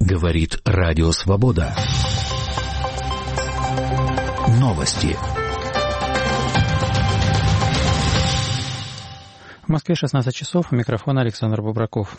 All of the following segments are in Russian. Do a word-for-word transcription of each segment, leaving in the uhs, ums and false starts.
Говорит Радио Свобода. Новости. В Москве шестнадцать часов. У микрофона Александр Бубраков.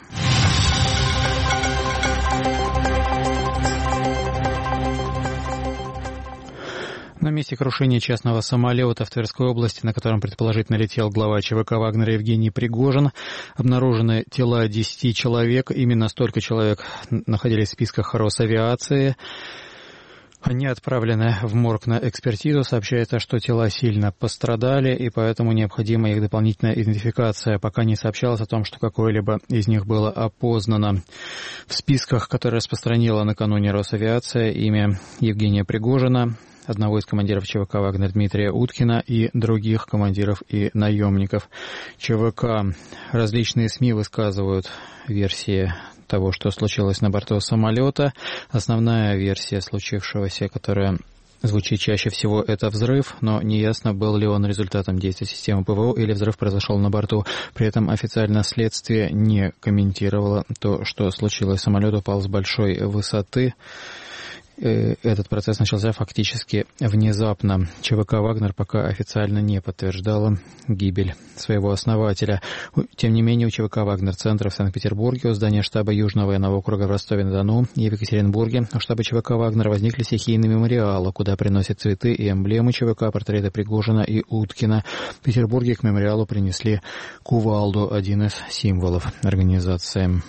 На месте крушения частного самолета в Тверской области, на котором предположительно летел глава ЧВК «Вагнера» Евгений Пригожин, обнаружены тела десяти человек. Именно столько человек находились в списках Росавиации. Они отправлены в морг на экспертизу. Сообщается, что тела сильно пострадали, и поэтому необходима их дополнительная идентификация. Пока не сообщалось о том, что какое-либо из них было опознано. В списках, которые распространила накануне Росавиация, имя Евгения Пригожина, одного из командиров ЧВК «Вагнер» Дмитрия Уткина и других командиров и наемников ЧВК. Различные СМИ высказывают версии того, что случилось на борту самолета. Основная версия случившегося, которая звучит чаще всего, это взрыв, но неясно, был ли он результатом действия системы ПВО или взрыв произошел на борту. При этом официально следствие не комментировало то, что случилось. Самолет упал с большой высоты. Этот процесс начался фактически внезапно. ЧВК «Вагнер» пока официально не подтверждала гибель своего основателя. Тем не менее, у ЧВК «Вагнер» центра в Санкт-Петербурге, у здания штаба Южного военного округа в Ростове-на-Дону и в Екатеринбурге у штаба ЧВК «Вагнер» возникли стихийные мемориалы, куда приносят цветы и эмблемы ЧВК, портреты Пригожина и Уткина. В Петербурге к мемориалу принесли кувалду, один из символов организации.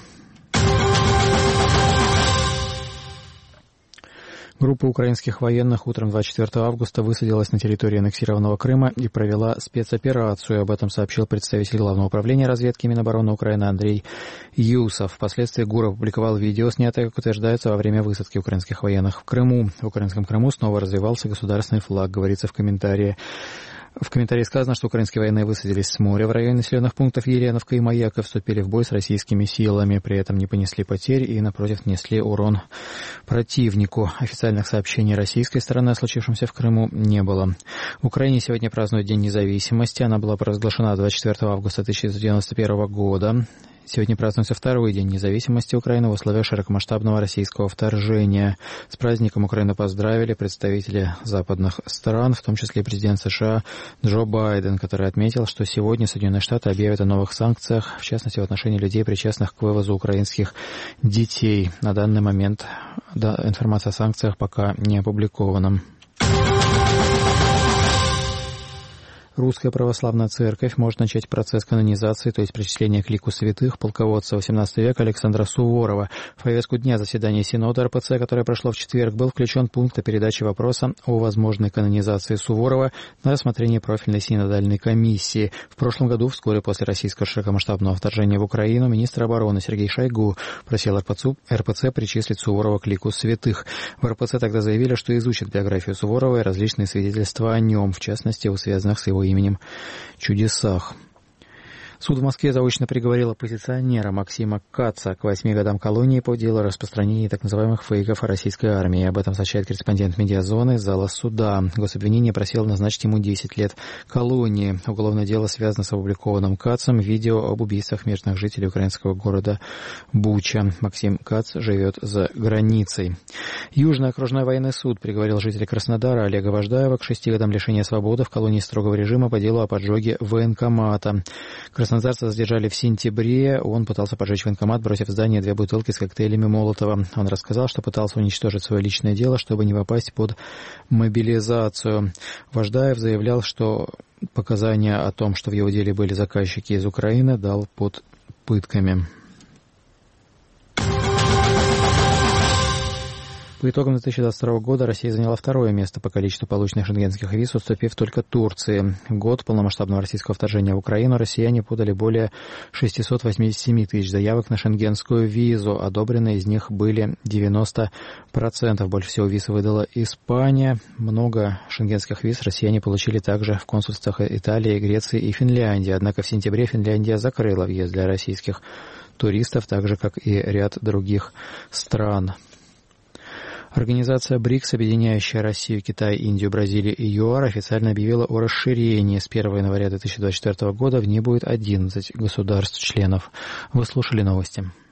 Группа украинских военных утром двадцать четвёртого августа высадилась на территории аннексированного Крыма и провела спецоперацию. Об этом сообщил представитель Главного управления разведки Минобороны Украины Андрей Юсов. Впоследствии ГУР опубликовал видео, снятое, как утверждается, во время высадки украинских военных в Крыму. В украинском Крыму снова развивался государственный флаг, говорится в комментарии. В комментарии сказано, что украинские военные высадились с моря в районе населенных пунктов Еленовка и Маяка, вступили в бой с российскими силами, при этом не понесли потерь и, напротив, нанесли урон противнику. Официальных сообщений российской стороны о случившемся в Крыму не было. В Украине сегодня празднуют День независимости. Она была провозглашена двадцать четвёртого августа тысяча девятьсот девяносто первого года. Сегодня празднуется второй день независимости Украины в условиях широкомасштабного российского вторжения. С праздником Украину поздравили представители западных стран, в том числе президент США Джо Байден, который отметил, что сегодня Соединенные Штаты объявят о новых санкциях, в частности в отношении людей, причастных к вывозу украинских детей. На данный момент да, информация о санкциях пока не опубликована. Русская православная церковь может начать процесс канонизации, то есть причисления к лику святых полководца восемнадцатого века Александра Суворова. В повестку дня заседания Синода эр пэ цэ, которое прошло в четверг, был включен пункт о передаче вопроса о возможной канонизации Суворова на рассмотрение профильной синодальной комиссии. В прошлом году, вскоре после российского широкомасштабного вторжения в Украину, министр обороны Сергей Шойгу просил эр пэ цэ причислить Суворова к лику святых. В эр пэ цэ тогда заявили, что изучат биографию Суворова и различные свидетельства о нем, в частности, о связанных с его именем чудесах. Суд в Москве заочно приговорил оппозиционера Максима Каца к восьми годам колонии по делу о распространении так называемых фейков о российской армии. Об этом сообщает корреспондент «Медиазоны» из зала суда. Гособвинение просило назначить ему десять лет колонии. Уголовное дело связано с опубликованным Кацем видео об убийствах мирных жителей украинского города Буча. Максим Кац живет за границей. Южный окружной военный суд приговорил жителя Краснодара Олега Вождаева к шести годам лишения свободы в колонии строгого режима по делу о поджоге военкомата. Краснодарца задержали в сентябре. Он пытался поджечь военкомат, бросив в здание две бутылки с коктейлями Молотова. Он рассказал, что пытался уничтожить свое личное дело, чтобы не попасть под мобилизацию. Вождаев заявлял, что показания о том, что в его деле были заказчики из Украины, дал под пытками. По итогам две тысячи двадцать второго года Россия заняла второе место по количеству полученных шенгенских виз, уступив только Турции. В год полномасштабного российского вторжения в Украину россияне подали более шестьсот восемьдесят семь тысяч заявок на шенгенскую визу. Одобренные из них были девяносто процентов. Больше всего виз выдала Испания. Много шенгенских виз россияне получили также в консульствах Италии, Греции и Финляндии. Однако в сентябре Финляндия закрыла въезд для российских туристов, так же, как и ряд других стран. Организация БРИКС, объединяющая Россию, Китай, Индию, Бразилию и ЮАР, официально объявила о расширении. С первого января две тысячи двадцать четвёртого года в ней будет одиннадцать государств-членов. Вы слушали новости.